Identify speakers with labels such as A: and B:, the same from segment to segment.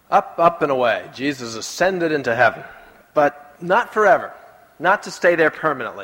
A: Up and away. Jesus ascended into heaven. But not forever. Not to stay there permanently.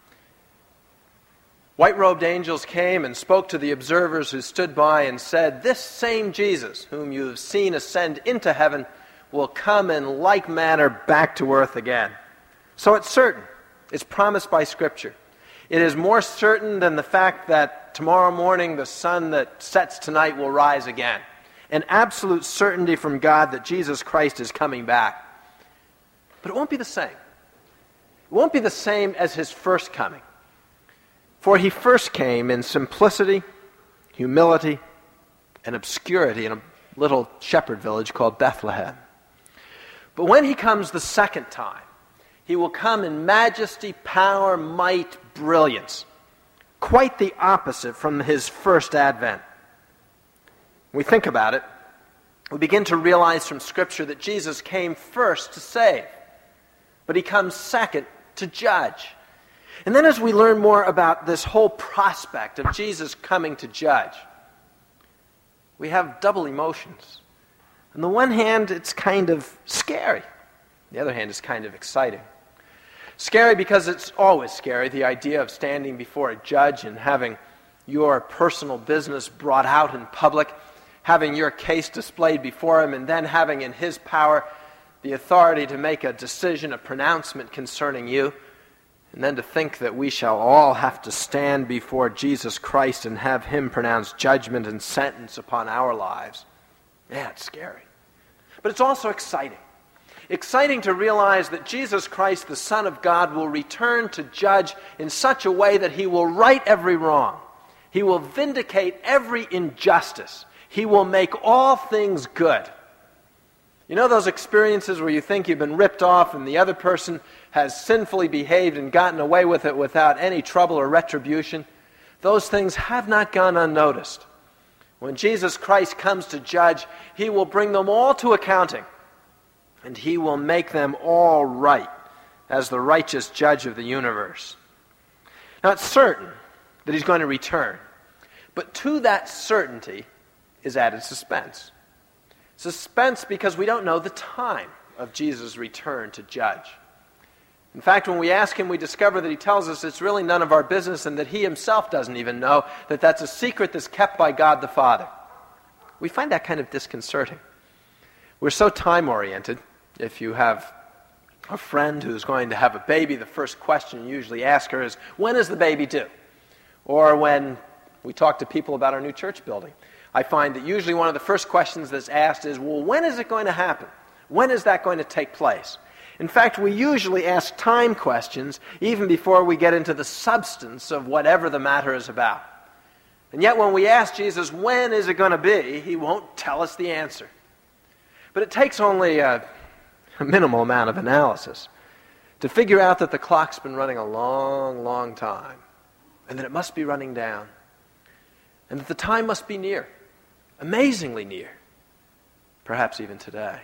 A: White-robed angels came and spoke to the observers who stood by and said, "This same Jesus, whom you have seen ascend into heaven, will come in like manner back to earth again." So it's certain. It's promised by Scripture. It is more certain than the fact that tomorrow morning the sun that sets tonight will rise again. An absolute certainty from God that Jesus Christ is coming back. But it won't be the same. It won't be the same as his first coming. For he first came in simplicity, humility, and obscurity in a little shepherd village called Bethlehem. But when he comes the second time, he will come in majesty, power, might, brilliance. Quite the opposite from his first advent. When we think about it, we begin to realize from Scripture that Jesus came first to save, but he comes second to judge. And then as we learn more about this whole prospect of Jesus coming to judge, we have double emotions. On the one hand, it's kind of scary. On the other hand, it's kind of exciting. Scary because it's always scary, the idea of standing before a judge and having your personal business brought out in public, having your case displayed before him, and then having in his power the authority to make a decision, a pronouncement concerning you, and then to think that we shall all have to stand before Jesus Christ and have him pronounce judgment and sentence upon our lives. Yeah, it's scary. But it's also exciting. Exciting to realize that Jesus Christ, the Son of God, will return to judge in such a way that he will right every wrong. He will vindicate every injustice. He will make all things good. You know those experiences where you think you've been ripped off and the other person has sinfully behaved and gotten away with it without any trouble or retribution? Those things have not gone unnoticed. When Jesus Christ comes to judge, he will bring them all to accounting, and he will make them all right as the righteous judge of the universe. Now it's certain that he's going to return, but to that certainty is added suspense. Suspense because we don't know the time of Jesus' return to judge. In fact, when we ask him, we discover that he tells us it's really none of our business and that he himself doesn't even know, that that's a secret that's kept by God the Father. We find that kind of disconcerting. We're so time-oriented. If you have a friend who's going to have a baby, the first question you usually ask her is, when is the baby due? Or when we talk to people about our new church building, I find that usually one of the first questions that's asked is, well, when is it going to happen? When is that going to take place? In fact, we usually ask time questions even before we get into the substance of whatever the matter is about. And yet when we ask Jesus, when is it going to be, he won't tell us the answer. But it takes only a minimal amount of analysis to figure out that the clock's been running a long, long time, and that it must be running down, and that the time must be near, amazingly near, perhaps even today.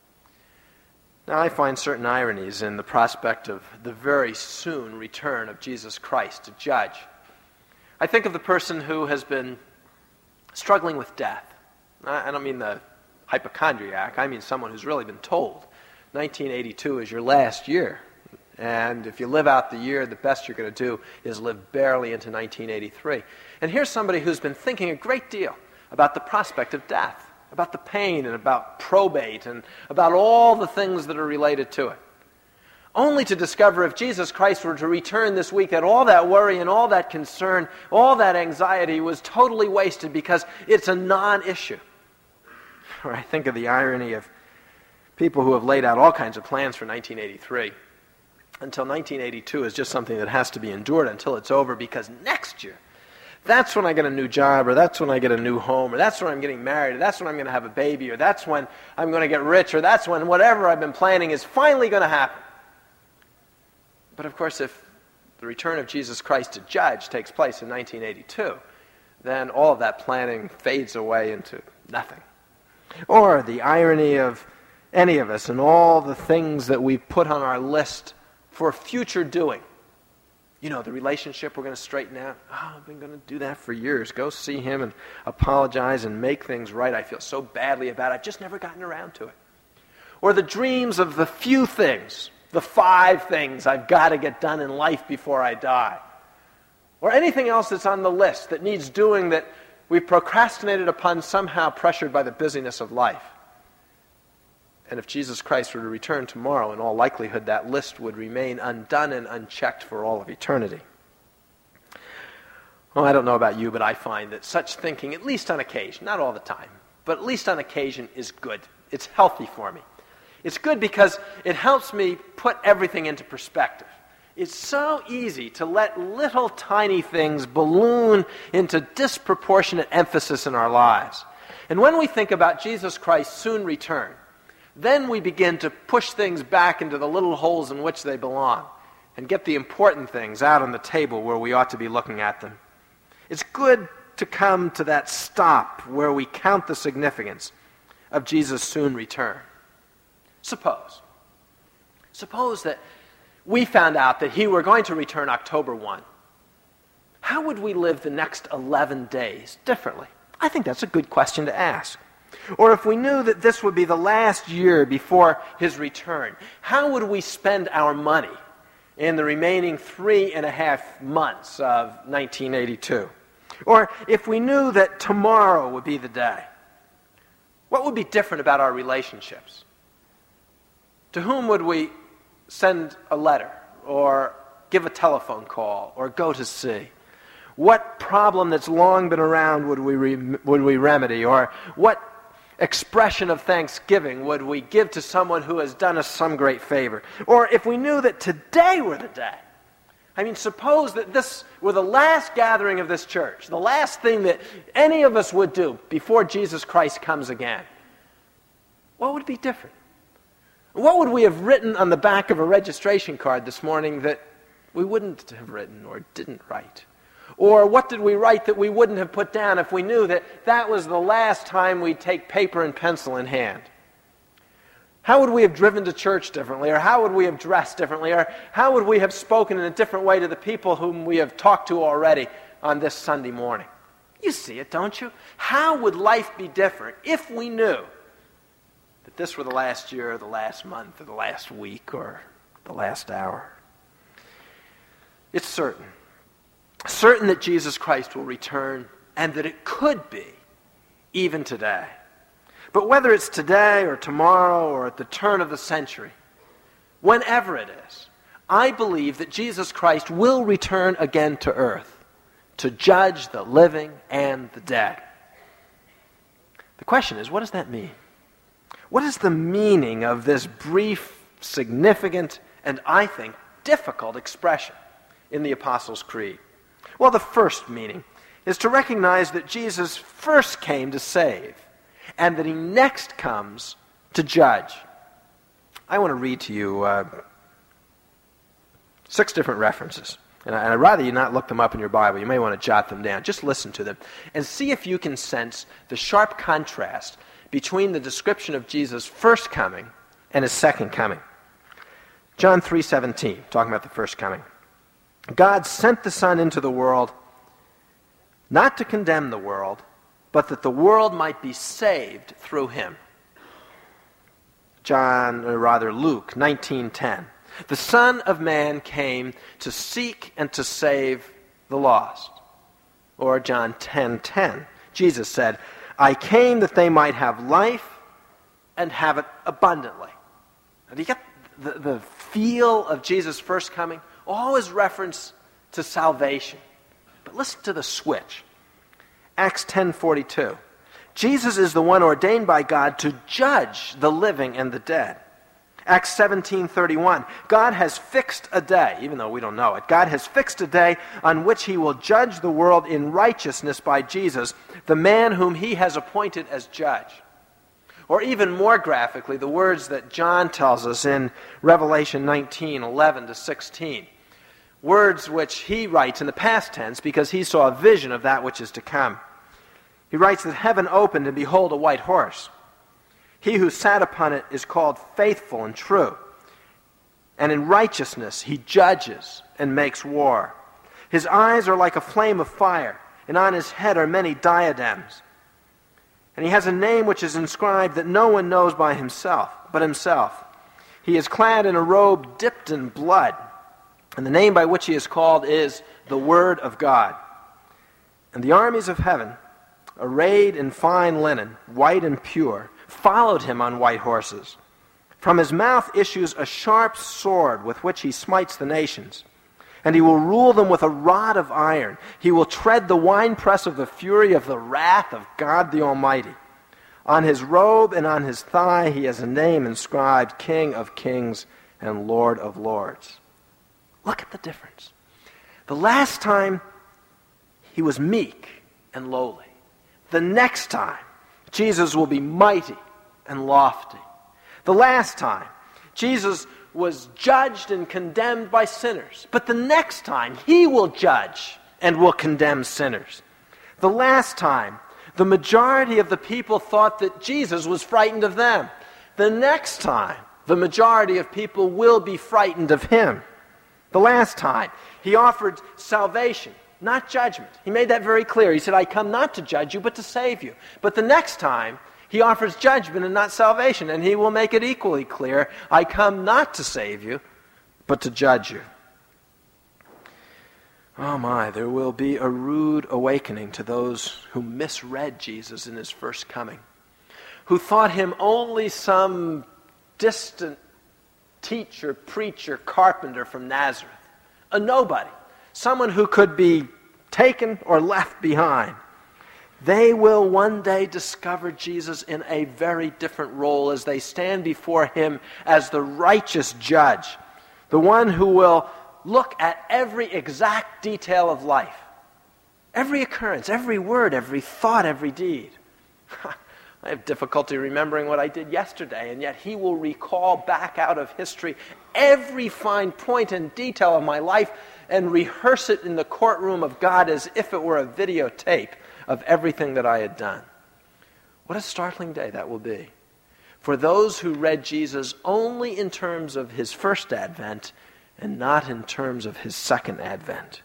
A: Now, I find certain ironies in the prospect of the very soon return of Jesus Christ to judge. I think of the person who has been struggling with death. I don't mean the hypochondriac. I mean someone who's really been told 1982 is your last year. And if you live out the year, the best you're going to do is live barely into 1983. And here's somebody who's been thinking a great deal about the prospect of death, about the pain and about probate and about all the things that are related to it. Only to discover if Jesus Christ were to return this week that all that worry and all that concern, all that anxiety was totally wasted because it's a non-issue. Or I think of the irony of people who have laid out all kinds of plans for 1983 until 1982 is just something that has to be endured until it's over, because next year, that's when I get a new job, or that's when I get a new home, or that's when I'm getting married, or that's when I'm going to have a baby, or that's when I'm going to get rich, or that's when whatever I've been planning is finally going to happen. But of course, if the return of Jesus Christ to judge takes place in 1982, then all of that planning fades away into nothing. Or the irony of any of us and all the things that we put on our list for future doing. You know, the relationship we're going to straighten out. Oh, I've been going to do that for years. Go see him and apologize and make things right. I feel so badly about it. I've just never gotten around to it. or the dreams of the few things, the 5 things I've got to get done in life before I die, or anything else that's on the list that needs doing that we've procrastinated upon, somehow pressured by the busyness of life. And if Jesus Christ were to return tomorrow, in all likelihood that list would remain undone and unchecked for all of eternity. Well, I don't know about you, but I find that such thinking, at least on occasion, not all the time, but at least on occasion, is good. It's healthy for me. It's good because it helps me put everything into perspective. It's so easy to let little tiny things balloon into disproportionate emphasis in our lives. And when we think about Jesus Christ's soon return, then we begin to push things back into the little holes in which they belong and get the important things out on the table where we ought to be looking at them. It's good to come to that stop where we count the significance of Jesus' soon return. Suppose that we found out that he were going to return October 1. How would we live the next 11 days differently? I think that's a good question to ask. Or if we knew that this would be the last year before his return, how would we spend our money in the remaining 3.5 months of 1982? Or if we knew that tomorrow would be the day, what would be different about our relationships? To whom would we send a letter or give a telephone call or go to see? What problem that's long been around would we remedy? Or what expression of thanksgiving would we give to someone who has done us some great favor? Or if we knew that today were the day, I mean, suppose that this were the last gathering of this church, the last thing that any of us would do before Jesus Christ comes again. What would be different? What would we have written on the back of a registration card this morning that we wouldn't have written or didn't write? Or what did we write that we wouldn't have put down if we knew that that was the last time we'd take paper and pencil in hand? How would we have driven to church differently? Or how would we have dressed differently? Or how would we have spoken in a different way to the people whom we have talked to already on this Sunday morning? You see it, don't you? How would life be different if we knew that this were the last year, or the last month, or the last week, or the last hour? It's certain that Jesus Christ will return, and that it could be even today. But whether it's today or tomorrow or at the turn of the century, whenever it is, I believe that Jesus Christ will return again to earth to judge the living and the dead. The question is, what does that mean? What is the meaning of this brief, significant, and I think difficult expression in the Apostles' Creed? Well, the first meaning is to recognize that Jesus first came to save, and that he next comes to judge. I want to read to you 6 different references. And I'd rather you not look them up in your Bible. You may want to jot them down. Just listen to them and see if you can sense the sharp contrast between the description of Jesus' first coming and his second coming. John 3:17, talking about the first coming. God sent the Son into the world not to condemn the world, but that the world might be saved through him. Luke 19:10. The Son of Man came to seek and to save the lost. Or John 10:10. Jesus said, I came that they might have life and have it abundantly. Now, do you get the feel of Jesus' first coming? Always reference to salvation. But listen to the switch. Acts 10:42. Jesus is the one ordained by God to judge the living and the dead. Acts 17:31. God has fixed a day, even though we don't know it. God has fixed a day on which he will judge the world in righteousness by Jesus, the man whom he has appointed as judge. Or even more graphically, the words that John tells us in Revelation 19:11-16. Words which he writes in the past tense because he saw a vision of that which is to come. He writes that heaven opened, and behold, a white horse. He who sat upon it is called Faithful and True. And in righteousness he judges and makes war. His eyes are like a flame of fire, and on his head are many diadems. And he has a name which is inscribed that no one knows but himself. He is clad in a robe dipped in blood, and the name by which he is called is the Word of God. And the armies of heaven, arrayed in fine linen, white and pure, followed him on white horses. From his mouth issues a sharp sword with which he smites the nations. And he will rule them with a rod of iron. He will tread the winepress of the fury of the wrath of God the Almighty. On his robe and on his thigh he has a name inscribed, King of Kings and Lord of Lords. Look at the difference. The last time he was meek and lowly. The next time Jesus will be mighty and lofty. The last time Jesus was judged and condemned by sinners. But the next time, he will judge and will condemn sinners. The last time, the majority of the people thought that Jesus was frightened of them. The next time, the majority of people will be frightened of him. The last time, he offered salvation, not judgment. He made that very clear. He said, I come not to judge you, but to save you. But the next time, he offers judgment and not salvation, and he will make it equally clear, I come not to save you, but to judge you. Oh my, there will be a rude awakening to those who misread Jesus in his first coming, who thought him only some distant teacher, preacher, carpenter from Nazareth, a nobody, someone who could be taken or left behind. They will one day discover Jesus in a very different role as they stand before him as the righteous judge, the one who will look at every exact detail of life, every occurrence, every word, every thought, every deed. I have difficulty remembering what I did yesterday, and yet he will recall back out of history every fine point and detail of my life and rehearse it in the courtroom of God as if it were a videotape of everything that I had done. What a startling day that will be for those who read Jesus only in terms of his first advent and not in terms of his second advent.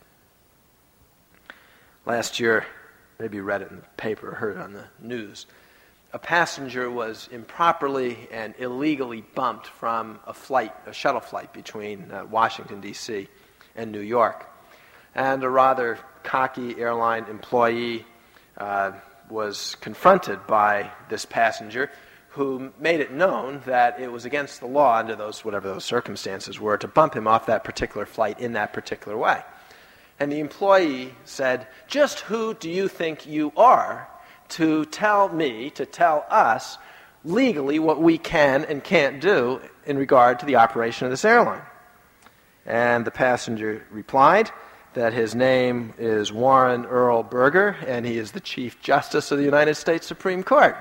A: Last year, maybe you read it in the paper or heard it on the news, a passenger was improperly and illegally bumped from a shuttle flight between Washington, D.C. and New York. And a rather cocky airline employee was confronted by this passenger who made it known that it was against the law under whatever those circumstances were to bump him off that particular flight in that particular way. And the employee said, just who do you think you are to tell us legally what we can and can't do in regard to the operation of this airline? And the passenger replied that his name is Warren Earl Burger, and he is the Chief Justice of the United States Supreme Court.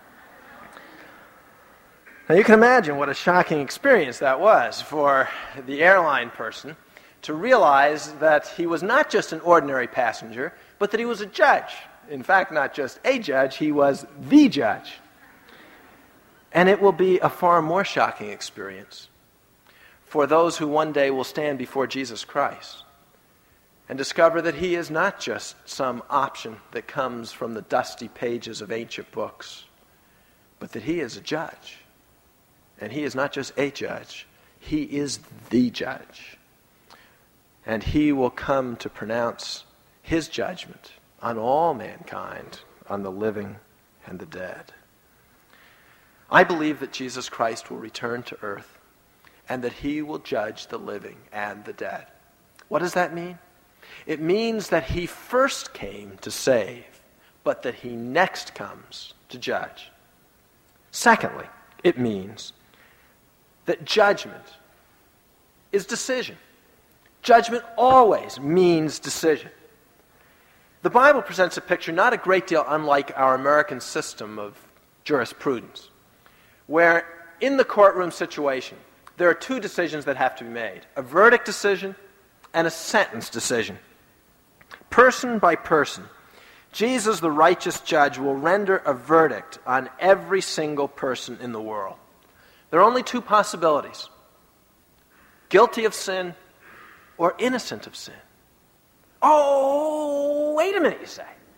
A: Now you can imagine what a shocking experience that was for the airline person to realize that he was not just an ordinary passenger, but that he was a judge. In fact, not just a judge, he was the judge. And it will be a far more shocking experience for those who one day will stand before Jesus Christ and discover that he is not just some option that comes from the dusty pages of ancient books, but that he is a judge. And he is not just a judge, he is the judge. And he will come to pronounce his judgment on all mankind, on the living and the dead. I believe that Jesus Christ will return to earth and that he will judge the living and the dead. What does that mean? It means that he first came to save, but that he next comes to judge. Secondly, it means that judgment is decision. Judgment always means decision. The Bible presents a picture not a great deal unlike our American system of jurisprudence, where in the courtroom situation, there are two decisions that have to be made: a verdict decision and a sentence decision. Person by person, Jesus, the righteous judge, will render a verdict on every single person in the world. There are only two possibilities: guilty of sin or innocent of sin. Oh, wait a minute, you say.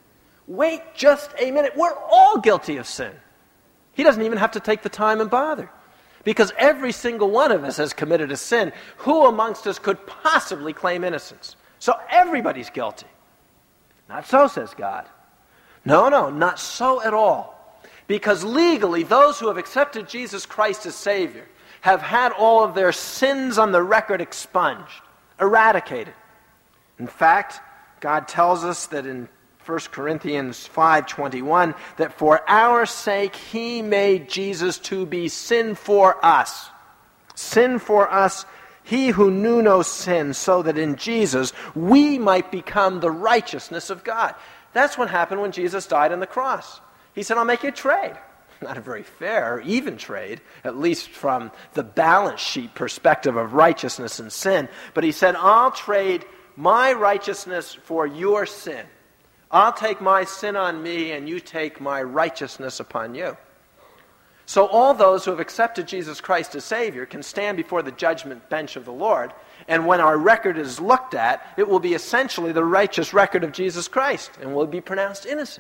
A: Wait just a minute. We're all guilty of sin. He doesn't even have to take the time and bother. Because every single one of us has committed a sin. Who amongst us could possibly claim innocence? So everybody's guilty. Not so, says God. No, not so at all. Because legally, those who have accepted Jesus Christ as Savior have had all of their sins on the record expunged, eradicated. In fact, God tells us that in 1 Corinthians 5:21, that for our sake He made Jesus to be sin for us. Sin for us, He who knew no sin, so that in Jesus we might become the righteousness of God. That's what happened when Jesus died on the cross. He said, I'll make you a trade. Not a very fair or even trade, at least from the balance sheet perspective of righteousness and sin. But He said, I'll trade my righteousness for your sin. I'll take my sin on me and you take my righteousness upon you. So all those who have accepted Jesus Christ as Savior can stand before the judgment bench of the Lord, and when our record is looked at, it will be essentially the righteous record of Jesus Christ, and we'll be pronounced innocent.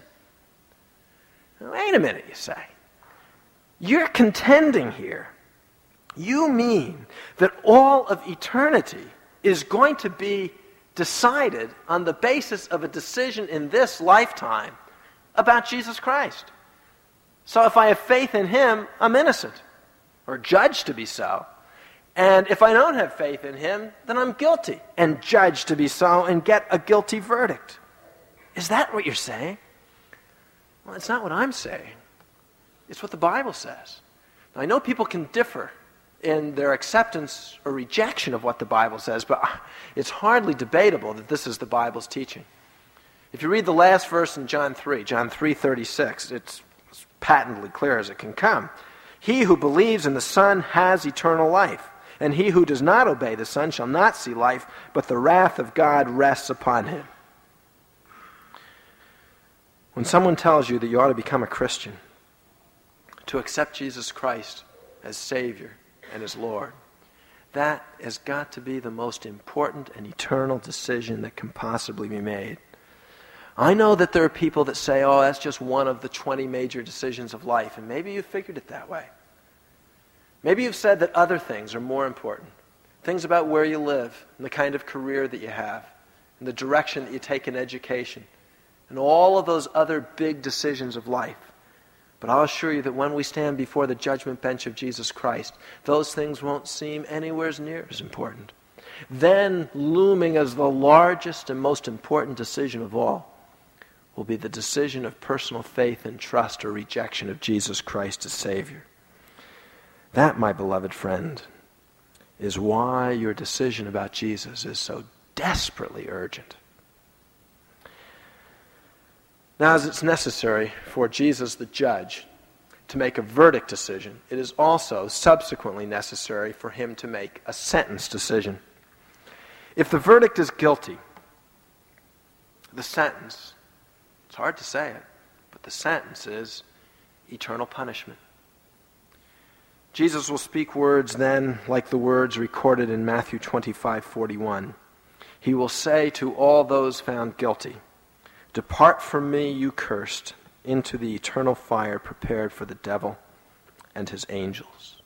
A: Now, wait a minute, you say. You're contending here. You mean that all of eternity is going to be decided on the basis of a decision in this lifetime about Jesus Christ. So if I have faith in Him, I'm innocent, or judged to be so. And if I don't have faith in Him, then I'm guilty, and judged to be so, and get a guilty verdict. Is that what you're saying? Well, it's not what I'm saying. It's what the Bible says. Now, I know people can differ in their acceptance or rejection of what the Bible says, but it's hardly debatable that this is the Bible's teaching. If you read the last verse in John 3:36, it's as patently clear as it can come. He who believes in the Son has eternal life, and he who does not obey the Son shall not see life, but the wrath of God rests upon him. When someone tells you that you ought to become a Christian, to accept Jesus Christ as Savior and as Lord, that has got to be the most important and eternal decision that can possibly be made. I know that there are people that say, oh, that's just one of the 20 major decisions of life, and maybe you've figured it that way. Maybe you've said that other things are more important. Things about where you live, and the kind of career that you have, and the direction that you take in education, and all of those other big decisions of life. But I'll assure you that when we stand before the judgment bench of Jesus Christ, those things won't seem anywhere near as important. Then, looming as the largest and most important decision of all, will be the decision of personal faith and trust or rejection of Jesus Christ as Savior. That, my beloved friend, is why your decision about Jesus is so desperately urgent. Now, as it's necessary for Jesus, the judge, to make a verdict decision, it is also subsequently necessary for him to make a sentence decision. If the verdict is guilty, the sentence, it's hard to say it, but the sentence is eternal punishment. Jesus will speak words then like the words recorded in Matthew 25:41. He will say to all those found guilty, "Depart from me, you cursed, into the eternal fire prepared for the devil and his angels."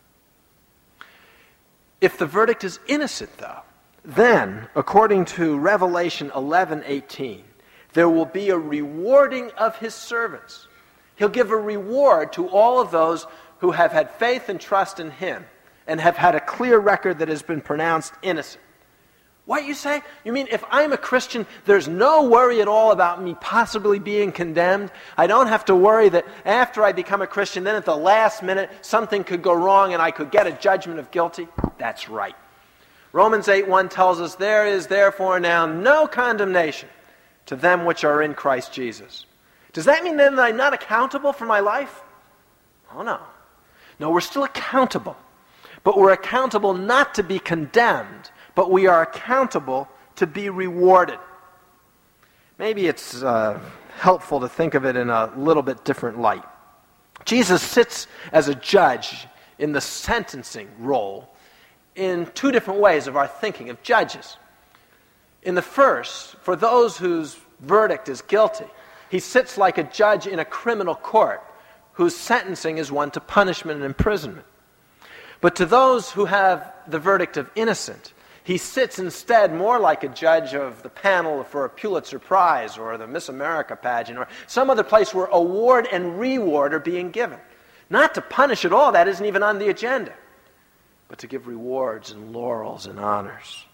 A: If the verdict is innocent, though, then, according to Revelation 11:18, there will be a rewarding of his servants. He'll give a reward to all of those who have had faith and trust in him and have had a clear record that has been pronounced innocent. What, you say? You mean if I'm a Christian, there's no worry at all about me possibly being condemned? I don't have to worry that after I become a Christian, then at the last minute, something could go wrong and I could get a judgment of guilty? That's right. Romans 8:1 tells us, "There is therefore now no condemnation to them which are in Christ Jesus." Does that mean then that I'm not accountable for my life? Oh, no. No, we're still accountable. But we're accountable not to be condemned, but we are accountable to be rewarded. Maybe it's helpful to think of it in a little bit different light. Jesus sits as a judge in the sentencing role in two different ways of our thinking of judges. In the first, for those whose verdict is guilty, He sits like a judge in a criminal court whose sentencing is one to punishment and imprisonment. But to those who have the verdict of innocent, he sits instead more like a judge of the panel for a Pulitzer Prize or the Miss America pageant or some other place where award and reward are being given. Not to punish at all, that isn't even on the agenda, but to give rewards and laurels and honors.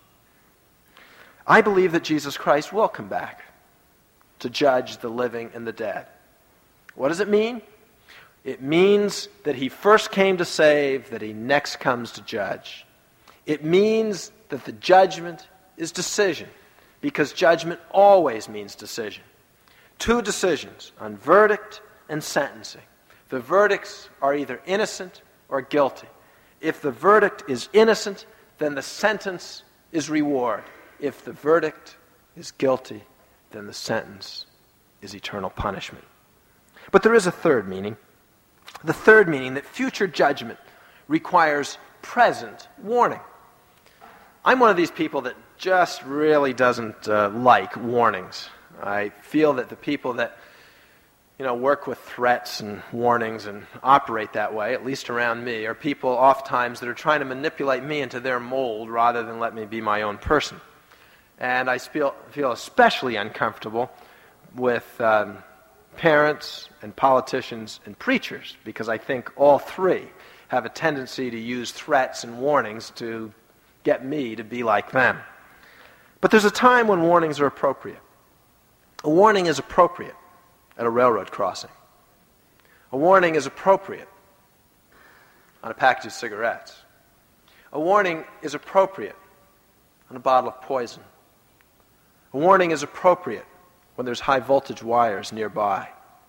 A: I believe that Jesus Christ will come back to judge the living and the dead. What does it mean? It means that he first came to save, that he next comes to judge. It means that the judgment is decision, because judgment always means decision. Two decisions on verdict and sentencing. The verdicts are either innocent or guilty. If the verdict is innocent, then the sentence is reward. If the verdict is guilty, then the sentence is eternal punishment. But there is a third meaning. The third meaning, that future judgment requires present warning. I'm one of these people that just really doesn't like warnings. I feel that the people that work with threats and warnings and operate that way, at least around me, are people oftentimes that are trying to manipulate me into their mold rather than let me be my own person. And I feel especially uncomfortable with parents and politicians and preachers, because I think all three have a tendency to use threats and warnings to get me to be like them. But there's a time when warnings are appropriate. A warning is appropriate at a railroad crossing. A warning is appropriate on a package of cigarettes. A warning is appropriate on a bottle of poison. A warning is appropriate when there's high voltage wires nearby.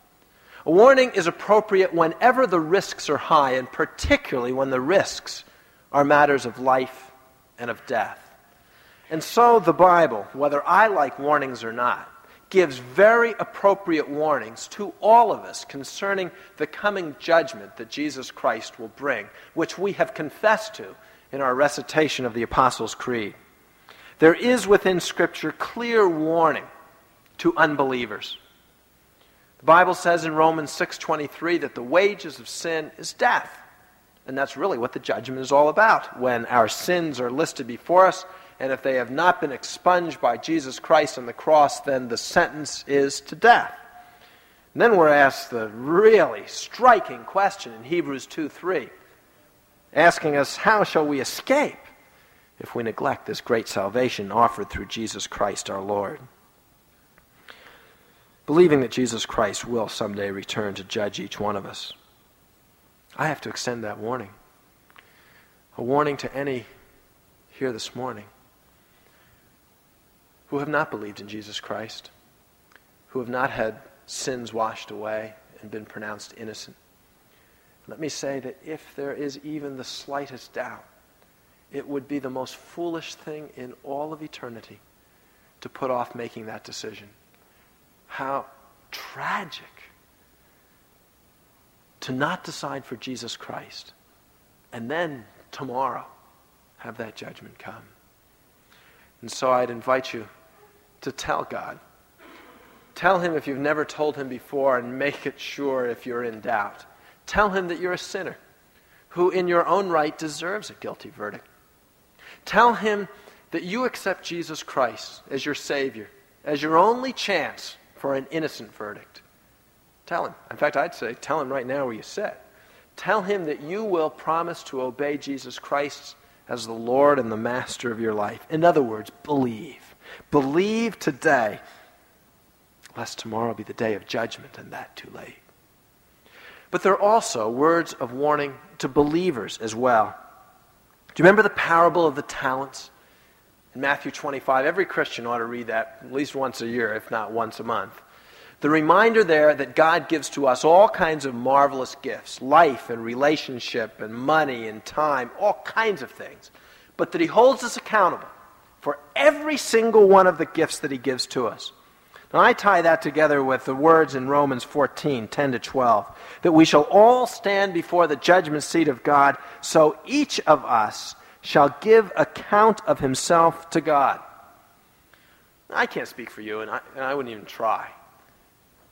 A: A warning is appropriate whenever the risks are high, and particularly when the risks are matters of life and of death. And so the Bible, whether I like warnings or not, gives very appropriate warnings to all of us concerning the coming judgment that Jesus Christ will bring, which we have confessed to in our recitation of the Apostles' Creed. There is within Scripture clear warning to unbelievers. The Bible says in Romans 6:23 that the wages of sin is death. And that's really what the judgment is all about, when our sins are listed before us, and if they have not been expunged by Jesus Christ on the cross, then the sentence is to death. And then we're asked the really striking question in Hebrews 2:3, asking us, how shall we escape if we neglect this great salvation offered through Jesus Christ our Lord? Believing that Jesus Christ will someday return to judge each one of us, I have to extend that warning. A warning to any here this morning who have not believed in Jesus Christ, who have not had sins washed away and been pronounced innocent. Let me say that if there is even the slightest doubt, it would be the most foolish thing in all of eternity to put off making that decision. How tragic to not decide for Jesus Christ and then tomorrow have that judgment come. And so I'd invite you to tell God. Tell him if you've never told him before, and make it sure if you're in doubt. Tell him that you're a sinner who in your own right deserves a guilty verdict. Tell him that you accept Jesus Christ as your Savior, as your only chance for an innocent verdict. Tell him. In fact, I'd say, tell him right now where you sit. Tell him that you will promise to obey Jesus Christ as the Lord and the Master of your life. In other words, believe. Believe today, lest tomorrow be the day of judgment, and that too late. But there are also words of warning to believers as well. Do you remember the parable of the talents in Matthew 25? Every Christian ought to read that at least once a year, if not once a month. The reminder there that God gives to us all kinds of marvelous gifts, life and relationship and money and time, all kinds of things, but that he holds us accountable for every single one of the gifts that he gives to us. Now I tie that together with the words in Romans 14:10-12, that we shall all stand before the judgment seat of God, so each of us shall give account of himself to God. I can't speak for you, and I wouldn't even try.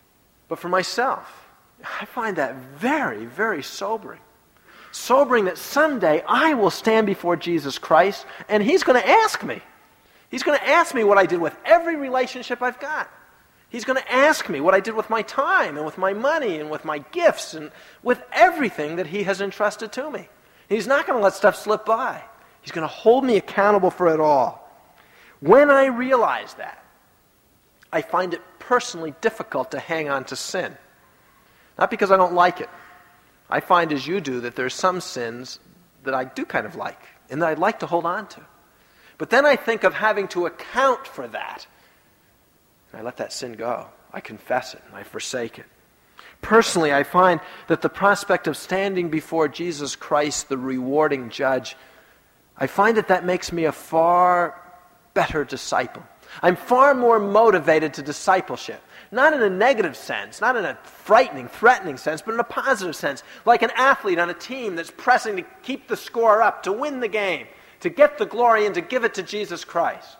A: But for myself, I find that very, very sobering. Sobering that someday I will stand before Jesus Christ and He's going to ask me. He's going to ask me what I did with every relationship I've got. He's going to ask me what I did with my time and with my money and with my gifts and with everything that He has entrusted to me. He's not going to let stuff slip by. He's going to hold me accountable for it all. When I realize that, I find it personally difficult to hang on to sin. Not because I don't like it. I find, as you do, that there's some sins that I do kind of like and that I'd like to hold on to. But then I think of having to account for that. And I let that sin go. I confess it and I forsake it. Personally, I find that the prospect of standing before Jesus Christ, the rewarding judge, I find that makes me a far better disciple. I'm far more motivated to discipleship. Not in a negative sense, not in a frightening, threatening sense, but in a positive sense. Like an athlete on a team that's pressing to keep the score up, to win the game, to get the glory and to give it to Jesus Christ.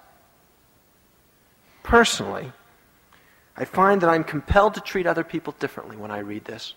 A: Personally, I find that I'm compelled to treat other people differently when I read this.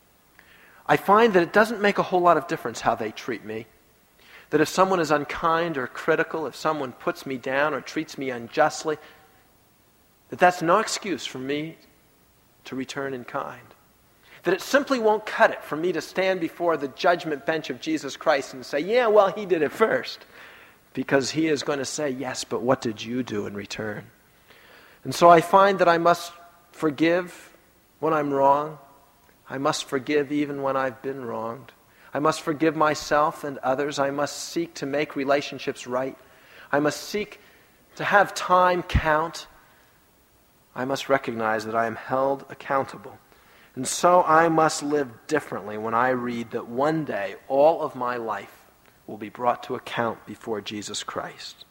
A: I find that it doesn't make a whole lot of difference how they treat me. That if someone is unkind or critical, if someone puts me down or treats me unjustly, that's no excuse for me to return in kind. That it simply won't cut it for me to stand before the judgment bench of Jesus Christ and say, yeah, well, He did it first. Because He is going to say, yes, but what did you do in return? And so I find that I must forgive when I'm wrong. I must forgive even when I've been wronged. I must forgive myself and others. I must seek to make relationships right. I must seek to have time count. I must recognize that I am held accountable. And so I must live differently when I read that one day all of my life will be brought to account before Jesus Christ.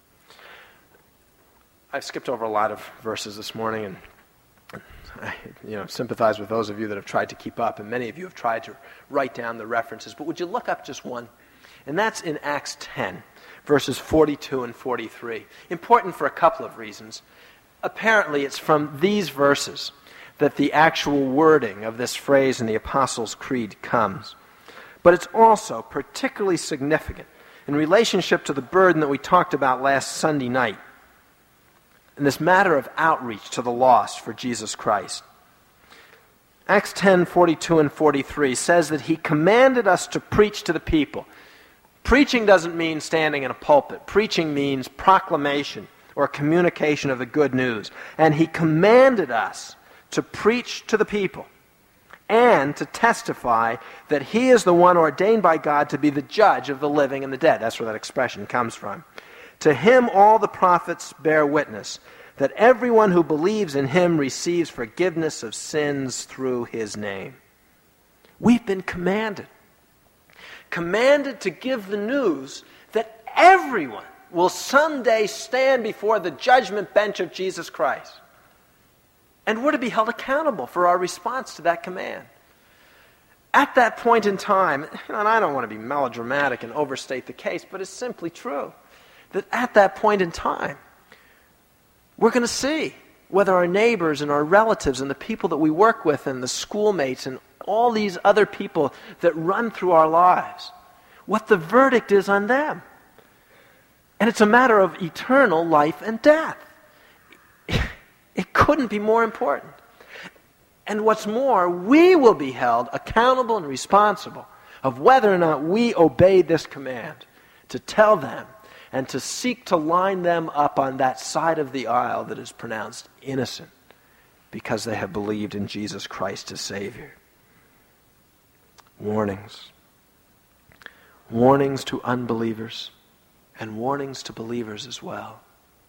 A: I've skipped over a lot of verses this morning, and I sympathize with those of you that have tried to keep up, and many of you have tried to write down the references. But would you look up just one? And that's in Acts 10, verses 42 and 43. Important for a couple of reasons. Apparently, it's from these verses that the actual wording of this phrase in the Apostles' Creed comes. But it's also particularly significant in relationship to the burden that we talked about last Sunday night, in this matter of outreach to the lost for Jesus Christ. Acts 10, 42 and 43 says that He commanded us to preach to the people. Preaching doesn't mean standing in a pulpit. Preaching means proclamation or communication of the good news. And He commanded us to preach to the people and to testify that He is the one ordained by God to be the judge of the living and the dead. That's where that expression comes from. To Him all the prophets bear witness that everyone who believes in Him receives forgiveness of sins through His name. We've been commanded to give the news that everyone will someday stand before the judgment bench of Jesus Christ. And we're to be held accountable for our response to that command. At that point in time, and I don't want to be melodramatic and overstate the case, but it's simply true, that at that point in time, we're going to see whether our neighbors and our relatives and the people that we work with and the schoolmates and all these other people that run through our lives, what the verdict is on them. And it's a matter of eternal life and death. It couldn't be more important. And what's more, we will be held accountable and responsible of whether or not we obeyed this command to tell them and to seek to line them up on that side of the aisle that is pronounced innocent because they have believed in Jesus Christ as Savior. Warnings. Warnings to unbelievers and warnings to believers as well.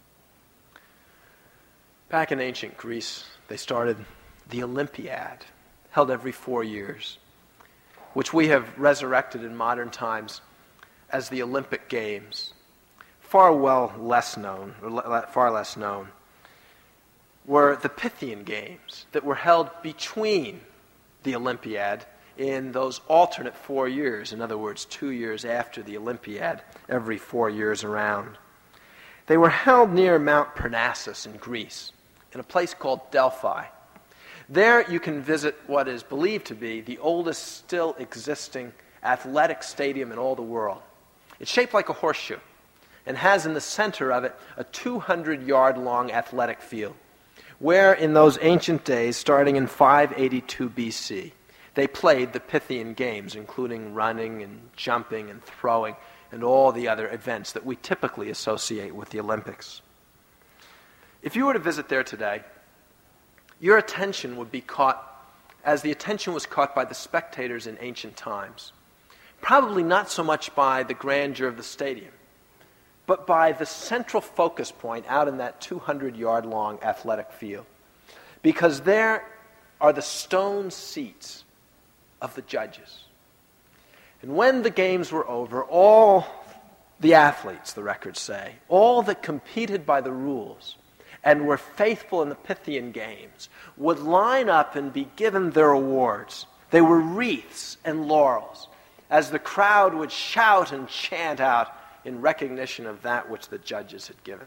A: Back in ancient Greece, they started the Olympiad, held every 4 years, which we have resurrected in modern times as the Olympic Games. Far less known were the Pythian Games that were held between the Olympiad in those alternate 4 years. In other words, 2 years after the Olympiad, every 4 years around. They were held near Mount Parnassus in Greece, in a place called Delphi. There you can visit what is believed to be the oldest still existing athletic stadium in all the world. It's shaped like a horseshoe and has in the center of it a 200-yard-long athletic field, where in those ancient days, starting in 582 BC, they played the Pythian games, including running and jumping and throwing and all the other events that we typically associate with the Olympics. If you were to visit there today, your attention would be caught as the attention was caught by the spectators in ancient times. Probably not so much by the grandeur of the stadium, but by the central focus point out in that 200-yard-long athletic field. Because there are the stone seats of the judges. And when the games were over, all the athletes, the records say, all that competed by the rules and were faithful in the Pythian games, would line up and be given their awards. They were wreaths and laurels, as the crowd would shout and chant out in recognition of that which the judges had given.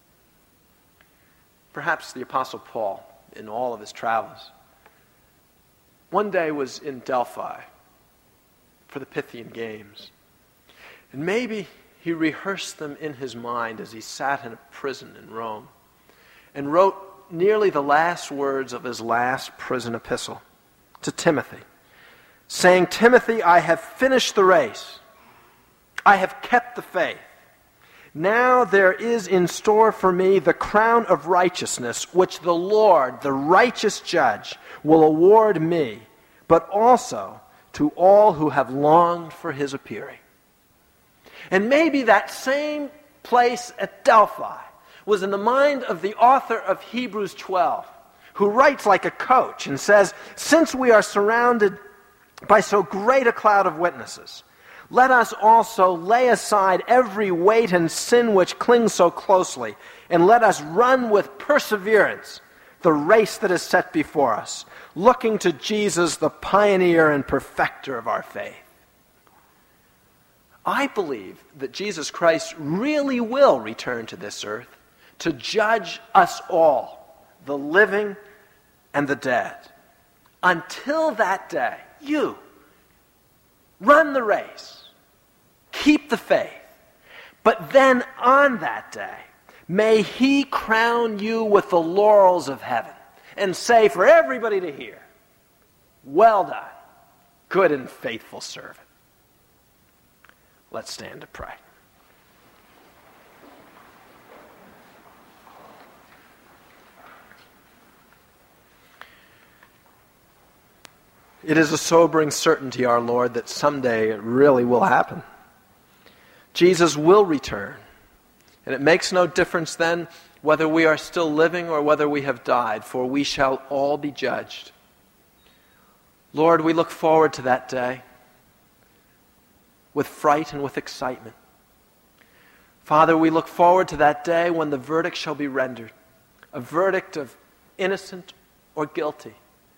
A: Perhaps the Apostle Paul, in all of his travels, one day was in Delphi for the Pythian Games. And maybe he rehearsed them in his mind as he sat in a prison in Rome and wrote nearly the last words of his last prison epistle to Timothy, saying, "Timothy, I have finished the race. I have kept the faith. Now there is in store for me the crown of righteousness, which the Lord, the righteous judge, will award me, but also to all who have longed for his appearing." And maybe that same place at Delphi was in the mind of the author of Hebrews 12, who writes like a coach and says, "Since we are surrounded by so great a cloud of witnesses, let us also lay aside every weight and sin which clings so closely, and let us run with perseverance the race that is set before us, looking to Jesus, the pioneer and perfecter of our faith." I believe that Jesus Christ really will return to this earth to judge us all, the living and the dead. Until that day, you run the race, keep the faith, but then on that day, may he crown you with the laurels of heaven and say for everybody to hear, "Well done, good and faithful servant." Let's stand to pray. It is a sobering certainty, our Lord, that someday it really will happen. Jesus will return. And it makes no difference then whether we are still living or whether we have died, for we shall all be judged. Lord, we look forward to that day with fright and with excitement. Father, we look forward to that day when the verdict shall be rendered, a verdict of innocent or guilty,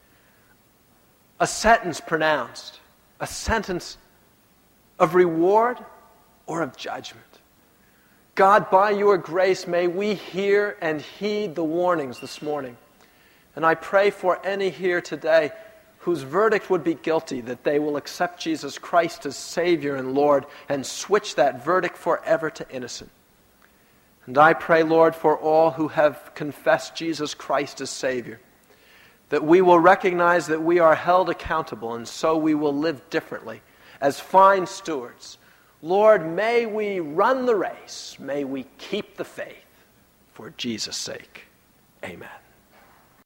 A: a sentence pronounced, a sentence of reward or of judgment. God, by your grace, may we hear and heed the warnings this morning. And I pray for any here today whose verdict would be guilty, that they will accept Jesus Christ as Savior and Lord and switch that verdict forever to innocent. And I pray, Lord, for all who have confessed Jesus Christ as Savior, that we will recognize that we are held accountable, and so we will live differently as fine stewards. Lord, may we run the race. May we keep the faith for Jesus' sake. Amen.